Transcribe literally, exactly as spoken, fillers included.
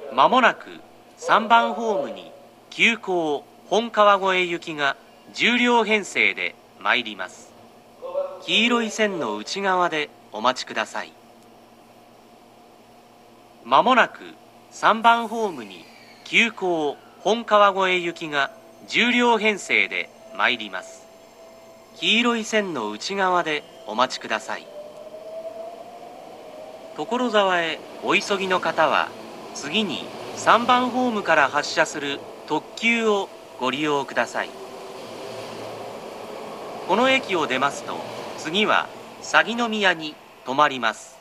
まもなくさんばんホームに急行本川越行きがじゅう両編成で参ります。黄色い線の内側でお待ちください。まもなくさんばんホームに急行本川越行きがじゅう両編成で参ります。黄色い線の内側でお待ちください。所沢へお急ぎの方は、次にさんばんホームから発車する特急をご利用ください。この駅を出ますと、次は鷺宮に停まります。